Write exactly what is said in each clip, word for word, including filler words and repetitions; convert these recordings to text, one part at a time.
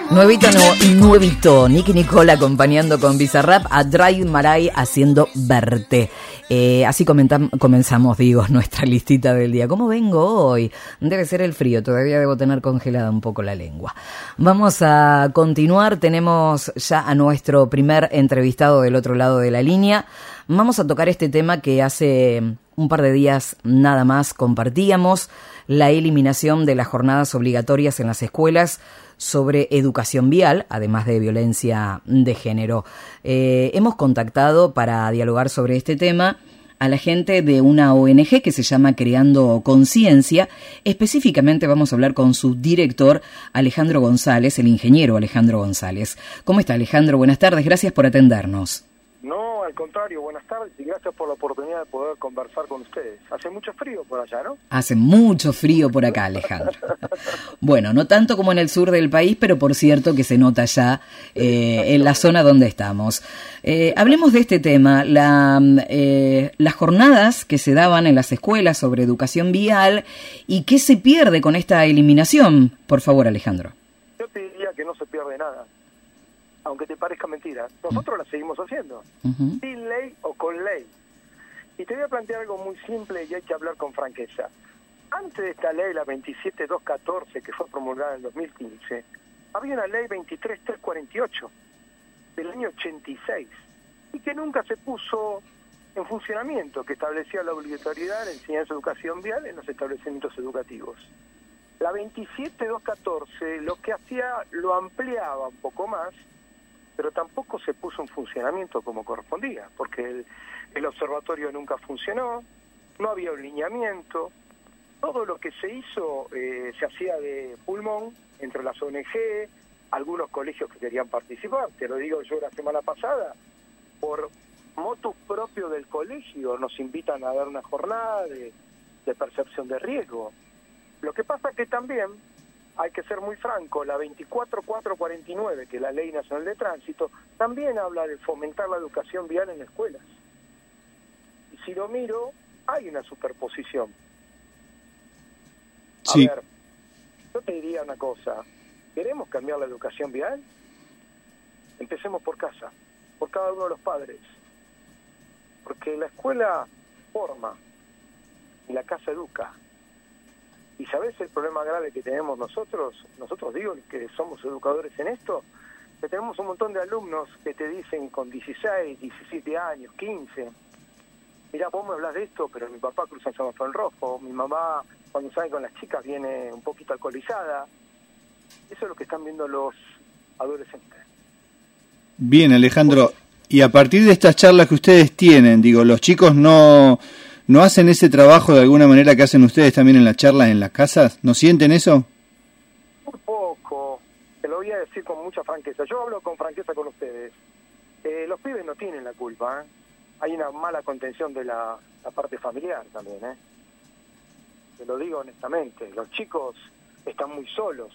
Nuevito, nu, nuevito, Nicky Nicole acompañando con Bizarrap a Dry Maray haciendo Verte. Eh, así comentam- comenzamos, digo, nuestra listita del día. ¿Cómo vengo hoy? Debe ser el frío, todavía debo tener congelada un poco la lengua. Vamos a continuar, tenemos ya a nuestro primer entrevistado del otro lado de la línea. Vamos a tocar este tema que hace un par de días nada más compartíamos, la eliminación de las jornadas obligatorias en las escuelas sobre educación vial, además de violencia de género. Eh, hemos contactado para dialogar sobre este tema a la gente de una O N G que se llama Creando Conciencia. Específicamente vamos a hablar con su director, Alejandro González, el ingeniero Alejandro González. ¿Cómo está, Alejandro? Buenas tardes, gracias por atendernos. No, al contrario, buenas tardes y gracias por la oportunidad de poder conversar con ustedes. Hace mucho frío por allá, ¿no? Hace mucho frío por acá, Alejandro. Bueno, no tanto como en el sur del país, pero por cierto que se nota ya eh, en la zona donde estamos. Eh, hablemos de este tema, la, eh, las jornadas que se daban en las escuelas sobre educación vial y qué se pierde con esta eliminación. Por favor, Alejandro. Yo te diría que no se pierde nada. Aunque te parezca mentira, nosotros la seguimos haciendo, uh-huh. sin ley o con ley. Y te voy a plantear algo muy simple y hay que hablar con franqueza. Antes de esta ley, la veintisiete mil doscientos catorce, que fue promulgada en el dos mil quince, había una ley veintitrés mil trescientos cuarenta y ocho, del año ochenta y seis, y que nunca se puso en funcionamiento, que establecía la obligatoriedad de enseñanza de educación vial en los establecimientos educativos. La veintisiete mil doscientos catorce lo que hacía, lo ampliaba un poco más, pero tampoco se puso en funcionamiento como correspondía, porque el, el observatorio nunca funcionó, no había un lineamiento, todo lo que se hizo eh, se hacía de pulmón entre las O N G, algunos colegios que querían participar, te lo digo yo la semana pasada, por motus propio del colegio nos invitan a dar una jornada de, de percepción de riesgo. Lo que pasa que también hay que ser muy franco, la veinticuatro mil cuatrocientos cuarenta y nueve, que es la Ley Nacional de Tránsito, también habla de fomentar la educación vial en escuelas. Y si lo miro, hay una superposición. A sí. ver, yo te diría una cosa, ¿queremos cambiar la educación vial? Empecemos por casa, por cada uno de los padres. Porque la escuela forma y la casa educa. ¿Y sabés el problema grave que tenemos nosotros? Nosotros digo que somos educadores en esto, que tenemos un montón de alumnos que te dicen con dieciséis, diecisiete años, quince, mirá, vos me hablas de esto, pero mi papá cruza el semáforo en rojo, mi mamá cuando sale con las chicas viene un poquito alcoholizada. Eso es lo que están viendo los adolescentes. Bien, Alejandro, y a partir de estas charlas que ustedes tienen, digo, los chicos no... ¿No hacen ese trabajo de alguna manera que hacen ustedes también en las charlas en las casas? ¿No sienten eso? Muy poco. Te lo voy a decir con mucha franqueza. Yo hablo con franqueza con ustedes. Eh, los pibes no tienen la culpa, ¿eh? Hay una mala contención de la, la parte familiar también, ¿eh? Te lo digo honestamente. Los chicos están muy solos.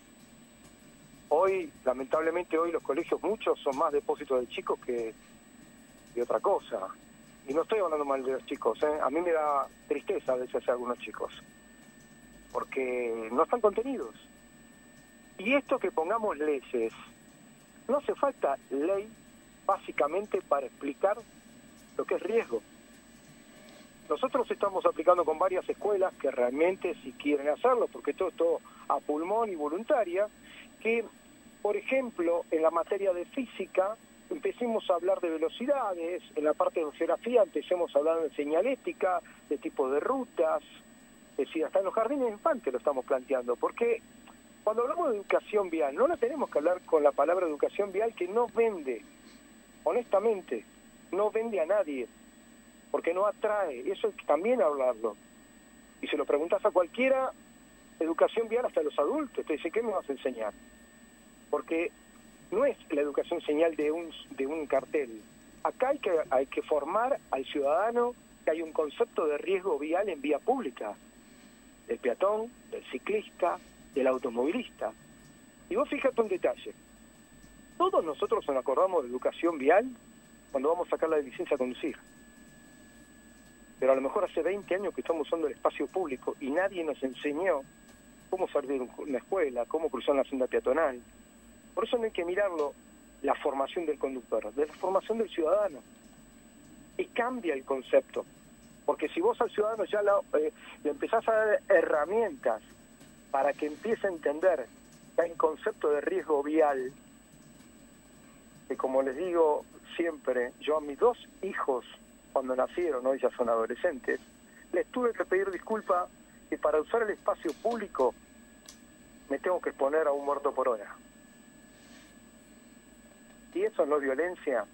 Hoy, lamentablemente, hoy los colegios muchos son más depósitos de chicos que de otra cosa. Y no estoy hablando mal de los chicos, ¿eh? A mí me da tristeza a veces algunos chicos, porque no están contenidos. Y esto que pongamos leyes, no hace falta ley básicamente para explicar lo que es riesgo. Nosotros estamos aplicando con varias escuelas que realmente si quieren hacerlo, porque todo esto a pulmón y voluntaria, que por ejemplo en la materia de física, empecemos a hablar de velocidades, en la parte de geografía empecemos a hablar de señalética, de tipo de rutas, es decir, hasta en los jardines de infantes lo estamos planteando, porque cuando hablamos de educación vial, no la tenemos que hablar con la palabra educación vial que no vende, honestamente, no vende a nadie, porque no atrae, eso es también hablarlo. Y si lo preguntas a cualquiera, educación vial hasta los adultos, te dice, ¿qué me vas a enseñar? Porque no es la educación señal de un de un cartel. Acá hay que hay que formar al ciudadano que hay un concepto de riesgo vial en vía pública, del peatón, del ciclista, del automovilista. Y vos fíjate un detalle. Todos nosotros nos acordamos de educación vial cuando vamos a sacar la licencia a conducir. Pero a lo mejor hace veinte años que estamos usando el espacio público y nadie nos enseñó cómo salir de una escuela, cómo cruzar una senda peatonal. Por eso no hay que mirarlo la formación del conductor, de la formación del ciudadano. Y cambia el concepto. Porque si vos al ciudadano ya la, eh, le empezás a dar herramientas para que empiece a entender que hay un concepto de riesgo vial, que como les digo siempre, yo a mis dos hijos, cuando nacieron, hoy ya son adolescentes, les tuve que pedir disculpas que para usar el espacio público me tengo que exponer a un muerto por hora. Y eso no es violencia.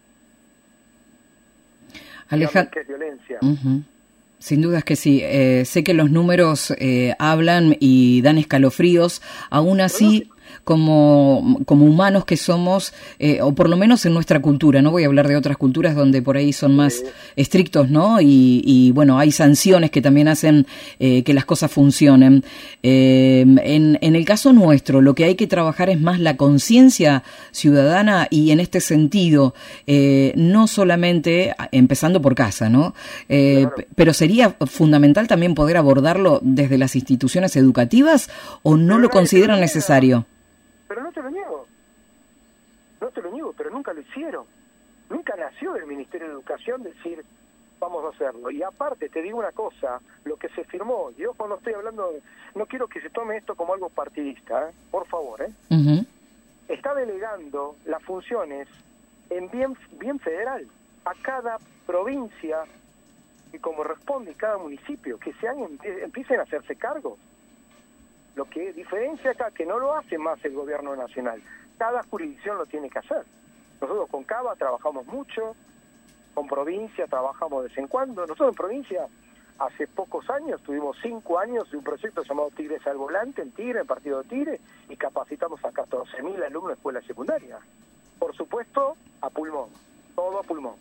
Alejandro, ¿qué es violencia? Uh-huh. Sin dudas que sí. Eh, sé que los números eh, hablan y dan escalofríos. Aún así, como, como humanos que somos, eh, o por lo menos en nuestra cultura, no voy a hablar de otras culturas donde por ahí son más sí. estrictos, ¿no? Y, y bueno, hay sanciones que también hacen eh, que las cosas funcionen. Eh, en, en el caso nuestro, lo que hay que trabajar es más la conciencia ciudadana y en este sentido, eh, no solamente empezando por casa, ¿no? Eh, claro. Pero sería fundamental también poder abordarlo desde las instituciones educativas, ¿o no pero lo consideran necesario? Pero no te lo niego, no te lo niego, pero nunca lo hicieron. Nunca nació del Ministerio de Educación decir, vamos a hacerlo. Y aparte, te digo una cosa, lo que se firmó, yo cuando estoy hablando, no quiero que se tome esto como algo partidista, ¿eh? Por favor, ¿eh? Uh-huh. Está delegando las funciones en bien, bien federal, a cada provincia, y como responde cada municipio, que sean empiecen a hacerse cargo. Lo que diferencia acá, que no lo hace más el gobierno nacional. Cada jurisdicción lo tiene que hacer. Nosotros con Cava trabajamos mucho, con provincia trabajamos de vez en cuando. Nosotros en provincia, hace pocos años, tuvimos cinco años de un proyecto llamado Tigres al Volante, en Tigre, en Partido de Tigre, y capacitamos a catorce mil alumnos de escuela secundaria. Por supuesto, a pulmón, todo a pulmón.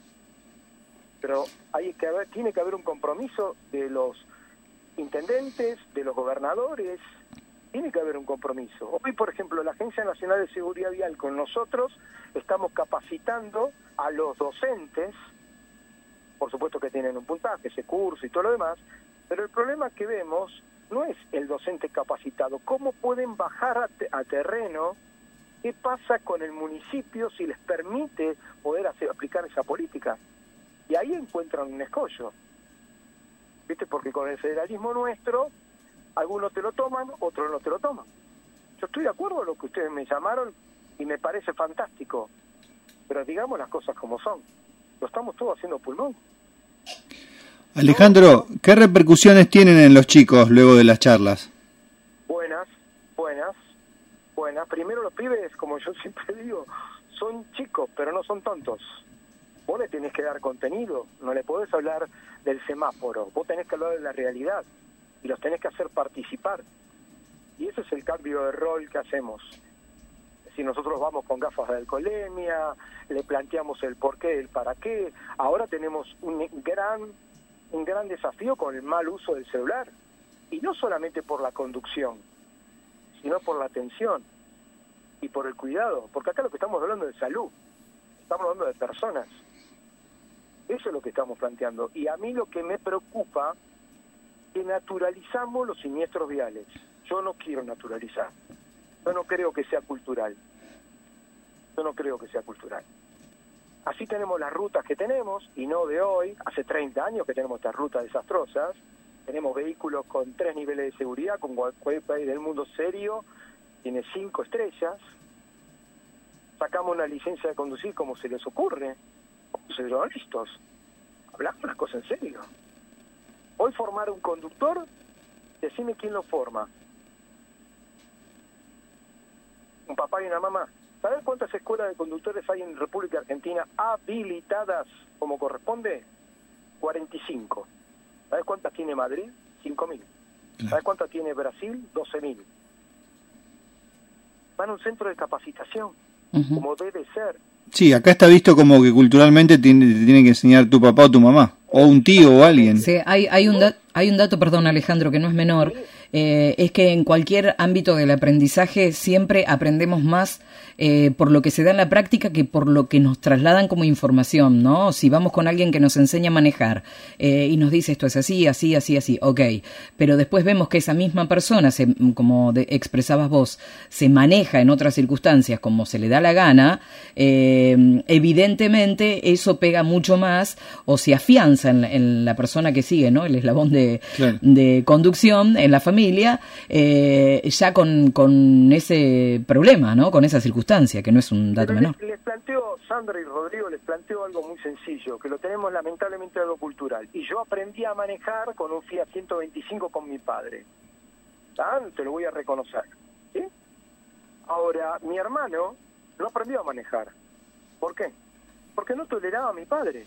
Pero hay que haber, tiene que haber un compromiso de los intendentes, de los gobernadores. Tiene que haber un compromiso. Hoy, por ejemplo, la Agencia Nacional de Seguridad Vial con nosotros estamos capacitando a los docentes, por supuesto que tienen un puntaje, ese curso y todo lo demás, pero el problema que vemos no es el docente capacitado. ¿Cómo pueden bajar a, te- a terreno? ¿Qué pasa con el municipio si les permite poder hacer, aplicar esa política? Y ahí encuentran un escollo. ¿Viste? Porque con el federalismo nuestro, algunos te lo toman, otros no te lo toman. Yo estoy de acuerdo con lo que ustedes me llamaron y me parece fantástico, pero digamos las cosas como son. Lo estamos todos haciendo pulmón. Alejandro, ¿qué repercusiones tienen en los chicos luego de las charlas? Buenas, buenas, buenas. Primero los pibes, como yo siempre digo, son chicos, pero no son tontos. Vos le tenés que dar contenido, no le podés hablar del semáforo, vos tenés que hablar de la realidad. Y los tenés que hacer participar. Y ese es el cambio de rol que hacemos. Si nosotros vamos con gafas de alcoholemia, le planteamos el por qué, el para qué. Ahora tenemos un gran, un gran desafío con el mal uso del celular. Y no solamente por la conducción, sino por la atención y por el cuidado. Porque acá lo que estamos hablando es de salud. Estamos hablando de personas. Eso es lo que estamos planteando. Y a mí lo que me preocupa que naturalizamos los siniestros viales. Yo no quiero naturalizar. Yo no creo que sea cultural. Yo no creo que sea cultural. Así tenemos las rutas que tenemos, y no de hoy, hace treinta años que tenemos estas rutas desastrosas. Tenemos vehículos con tres niveles de seguridad, con cualquier país del mundo serio, tiene cinco estrellas. Sacamos una licencia de conducir como se les ocurre. Se son listos. Hablamos las cosas en serio. Hoy formar un conductor, decime quién lo forma. Un papá y una mamá. ¿Sabes cuántas escuelas de conductores hay en República Argentina habilitadas como corresponde? cuarenta y cinco. ¿Sabes cuántas tiene Madrid? cinco mil. ¿Sabes cuántas tiene Brasil? doce mil. Van a un centro de capacitación, uh-huh. como debe ser. Sí, acá está visto como que culturalmente te tiene que enseñar tu papá o tu mamá, o un tío o alguien. Sí, hay, hay, un, da- hay un dato, perdón Alejandro, que no es menor. eh, es que en cualquier ámbito del aprendizaje siempre aprendemos más eh, por lo que se da en la práctica que por lo que nos trasladan como información, ¿no? Si vamos con alguien que nos enseña a manejar eh, y nos dice esto es así, así, así, así, ok, pero después vemos que esa misma persona, se, como de, expresabas vos, se maneja en otras circunstancias como se le da la gana, eh, evidentemente eso pega mucho más o se afianza en la, en la persona que sigue, ¿no? El eslabón de, claro. de conducción en la familia, eh, ya con, con ese problema, ¿no? Con esa circunstancia, que no es un dato Pero menor. Les, les planteo, Sandra y Rodrigo, les planteo algo muy sencillo, que lo tenemos lamentablemente algo cultural. Y yo aprendí a manejar con un Fiat ciento veinticinco con mi padre. ¿Ah? Te lo voy a reconocer. ¿Sí? Ahora, mi hermano no aprendió a manejar. ¿Por qué? Porque no toleraba a mi padre.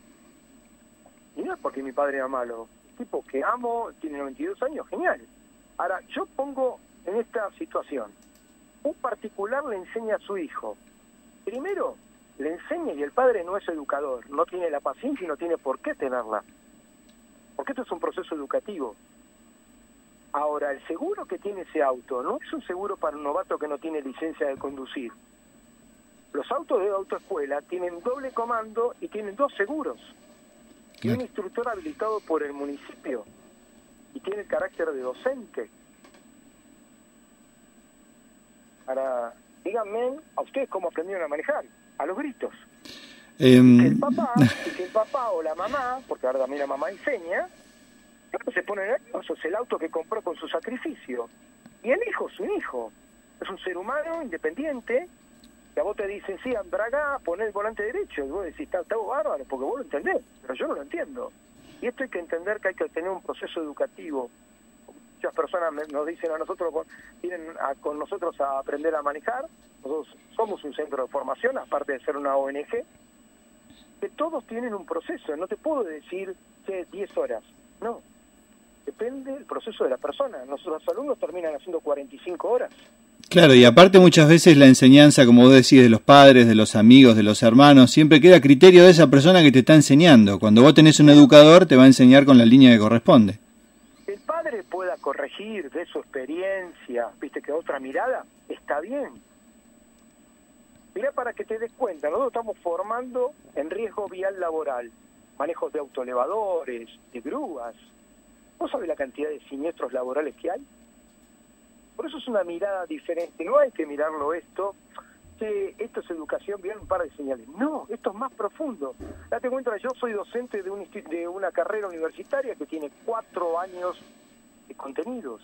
Y no es porque mi padre era malo. El tipo que amo, tiene noventa y dos años, genial. Ahora, yo pongo en esta situación. Un particular le enseña a su hijo. Primero, le enseña y el padre no es educador. No tiene la paciencia y no tiene por qué tenerla. Porque esto es un proceso educativo. Ahora, el seguro que tiene ese auto no es un seguro para un novato que no tiene licencia de conducir. Los autos de autoescuela tienen doble comando y tienen dos seguros. Y un instructor habilitado por el municipio. Y tiene el carácter de docente. Ahora, díganme a ustedes cómo aprendieron a manejar. A los gritos. Eh... Y que el papá, y que el papá o la mamá, porque ahora también la mamá enseña, se pone nervioso. Es el auto que compró con su sacrificio. Y el hijo es un hijo. Es un ser humano independiente. Que a vos te dicen, sí, Andraga, poné el volante derecho. Y vos decís, está, está bárbaro, porque vos lo entendés. Pero yo no lo entiendo. Y esto hay que entender que hay que tener un proceso educativo. Muchas personas me, nos dicen a nosotros, vienen a, con nosotros a aprender a manejar. Nosotros somos un centro de formación, aparte de ser una O N G. Que todos tienen un proceso. No te puedo decir, che, diez horas. No. Depende del proceso de la persona. Nuestros alumnos terminan haciendo cuarenta y cinco horas. Claro, y aparte muchas veces la enseñanza, como vos decís, de los padres, de los amigos, de los hermanos, siempre queda a criterio de esa persona que te está enseñando. Cuando vos tenés un educador, te va a enseñar con la línea que corresponde. El padre pueda corregir de su experiencia, viste, que otra mirada, está bien. Mirá, para que te des cuenta, nosotros estamos formando en riesgo vial laboral, manejos de autoelevadores, de grúas. ¿Vos sabés la cantidad de siniestros laborales que hay? Por eso es una mirada diferente. No hay que mirarlo esto, que esto es educación, vienen un par de señales. No, esto es más profundo. Date cuenta, yo soy docente de, un, de una carrera universitaria que tiene cuatro años de contenidos.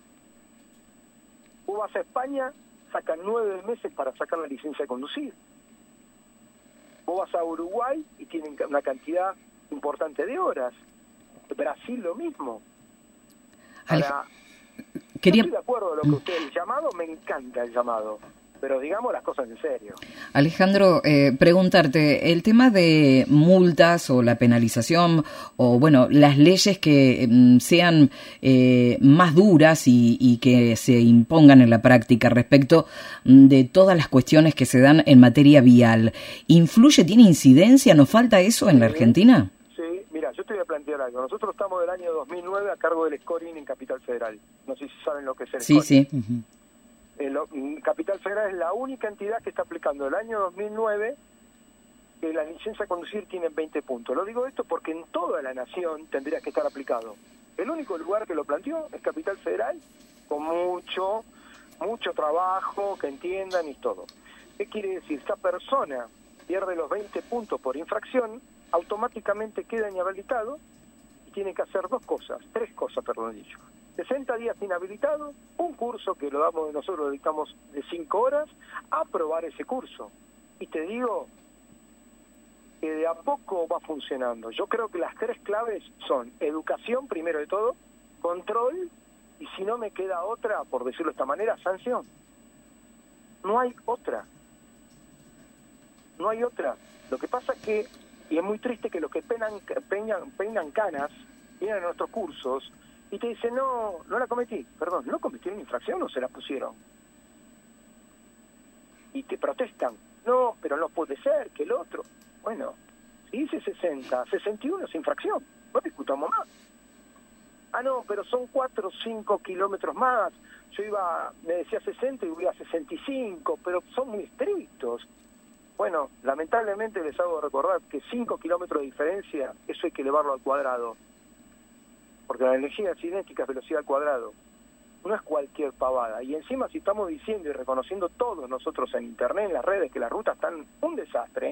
Vos vas a España, sacan nueve meses para sacar la licencia de conducir. Vos vas a Uruguay y tienen una cantidad importante de horas. Brasil lo mismo. Ahora, Quería... Yo estoy de acuerdo con lo que usted, el llamado, me encanta el llamado, pero digamos las cosas en serio. Alejandro, eh, preguntarte, el tema de multas o la penalización o, bueno, las leyes que eh, sean eh, más duras y, y que se impongan en la práctica respecto de todas las cuestiones que se dan en materia vial, ¿influye, tiene incidencia? ¿Nos falta eso en la Argentina? Mira, yo te voy a plantear algo. Nosotros estamos del año dos mil nueve a cargo del scoring en Capital Federal. No sé si saben lo que es el sí, scoring. Sí, sí. El, Capital Federal es la única entidad que está aplicando el año dos mil nueve que la licencia de conducir tiene veinte puntos. Lo digo esto porque en toda la nación tendría que estar aplicado. El único lugar que lo planteó es Capital Federal, con mucho, mucho trabajo, que entiendan y todo. ¿Qué quiere decir? Esta persona pierde los veinte puntos por infracción, automáticamente queda inhabilitado y tiene que hacer dos cosas, tres cosas, perdón dicho. sesenta días inhabilitado, un curso que lo damos nosotros, lo dictamos de cinco horas, aprobar ese curso. Y te digo que de a poco va funcionando. Yo creo que las tres claves son educación, primero de todo, control, y si no me queda otra, por decirlo de esta manera, sanción. No hay otra. No hay otra. Lo que pasa es que, y es muy triste que los que penan, peñan, peinan canas, vienen a nuestros cursos y te dicen, no, no la cometí. Perdón, ¿no cometieron infracción o se la pusieron? Y te protestan. No, pero no puede ser, que el otro. Bueno, si dice sesenta, sesenta y uno es infracción. No discutamos más. Ah, no, pero son cuatro o cinco kilómetros más. Yo iba, me decía sesenta y voy a sesenta y cinco, pero son muy estrictos. Bueno, lamentablemente les hago recordar que cinco kilómetros de diferencia, eso hay que elevarlo al cuadrado. Porque la energía cinética es velocidad al cuadrado. No es cualquier pavada. Y encima si estamos diciendo y reconociendo todos nosotros en internet, en las redes, que las rutas están un desastre,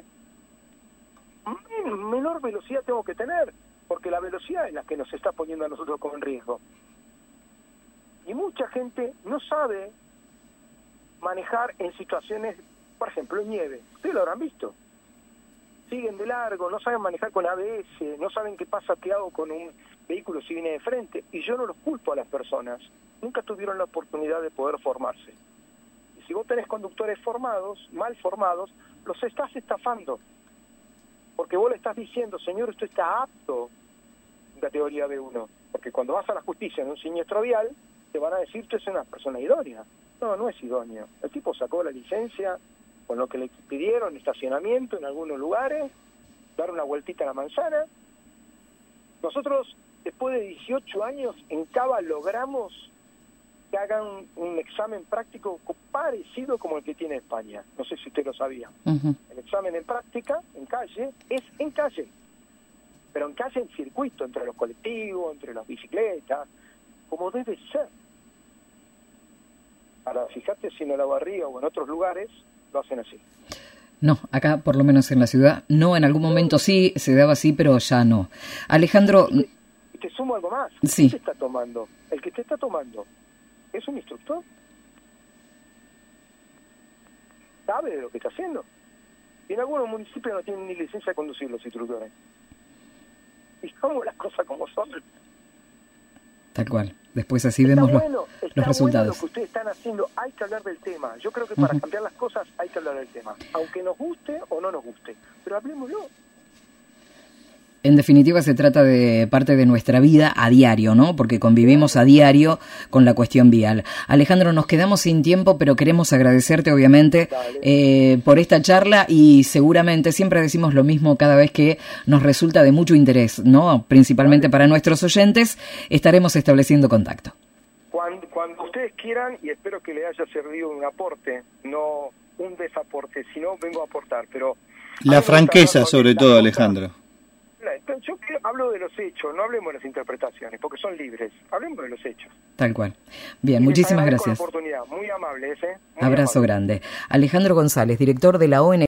menor velocidad tengo que tener, porque la velocidad es la que nos está poniendo a nosotros con riesgo. Y mucha gente no sabe manejar en situaciones, por ejemplo, en nieve. Ustedes lo habrán visto. Siguen de largo, no saben manejar con A B S, no saben qué pasa, qué hago con un vehículo si viene de frente. Y yo no los culpo a las personas. Nunca tuvieron la oportunidad de poder formarse. Y si vos tenés conductores formados, mal formados, los estás estafando. Porque vos le estás diciendo, señor, usted está apto en categoría B uno. Porque cuando vas a la justicia en un siniestro vial, te van a decir que es una persona idónea. No, no es idóneo. El tipo sacó la licencia con lo que le pidieron, estacionamiento en algunos lugares, dar una vueltita a la manzana. Nosotros, después de dieciocho años, en Cava logramos que hagan un examen práctico parecido como el que tiene España. No sé si usted lo sabía. Uh-huh. El examen en práctica, en calle, es en calle. Pero en calle, en circuito, entre los colectivos, entre las bicicletas, como debe ser. Ahora, fíjate si en Olavarría o en otros lugares lo hacen así. No, acá por lo menos en la ciudad, no, en algún momento sí, se daba así, pero ya no. Alejandro... Y te, y te sumo algo más. Sí. ¿Qué te está tomando? El que te está tomando, ¿es un instructor? ¿Sabe de lo que está haciendo? Y en algunos municipios no tienen ni licencia de conducir los instructores. Y cómo las cosas como son. Tal cual. Después así está vemos bueno, los, los resultados. Bueno lo que ustedes están haciendo, hay que hablar del tema. Yo creo que para uh-huh. cambiar las cosas hay que hablar del tema. Aunque nos guste o no nos guste. Pero hablemoslo. En definitiva se trata de parte de nuestra vida a diario, ¿no? Porque convivimos a diario con la cuestión vial. Alejandro, nos quedamos sin tiempo, pero queremos agradecerte obviamente eh, por esta charla y seguramente siempre decimos lo mismo cada vez que nos resulta de mucho interés, ¿no? Principalmente para nuestros oyentes, estaremos estableciendo contacto. Cuando, cuando ustedes quieran, y espero que le haya servido un aporte, no un desaporte, sino vengo a aportar, pero... La franqueza sobre todo, Alejandro. Yo hablo de los hechos, no hablemos de las interpretaciones, porque son libres. Hablemos de los hechos. Tal cual. Bien, y muchísimas gracias. Por la oportunidad. Muy amable ese. ¿eh? Muy Abrazo amable. Grande. Alejandro González, director de la O N G